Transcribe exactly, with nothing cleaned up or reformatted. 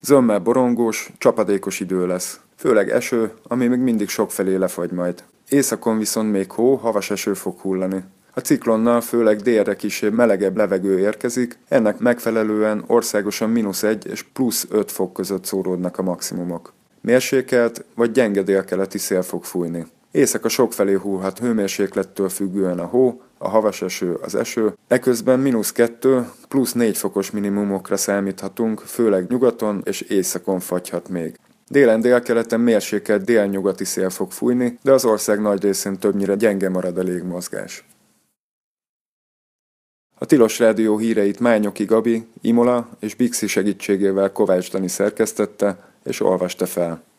Zömmel borongós, csapadékos idő lesz. Főleg eső, ami még mindig sokfelé lefagy majd. Északon viszont még hó, havas eső fog hullani. A ciklonnal főleg délre kisebb melegebb levegő érkezik, ennek megfelelően országosan mínusz egy és plusz öt fok között szóródnak a maximumok. Mérsékelt vagy gyenge délkeleti szél fog fújni. Éjszaka sokfelé hullhat hőmérséklettől függően a hó, a havas eső, az eső, eközben mínusz kettő, plusz négy fokos minimumokra számíthatunk, főleg nyugaton és északon fagyhat még. Délen délkeleten mérsékelt délnyugati szél fog fújni, de az ország nagy részén többnyire gyenge marad a légmozgás. A Tilos Rádió híreit Mányoki Gabi, Imola és Bixi segítségével Kovács Dani szerkesztette és olvasta fel.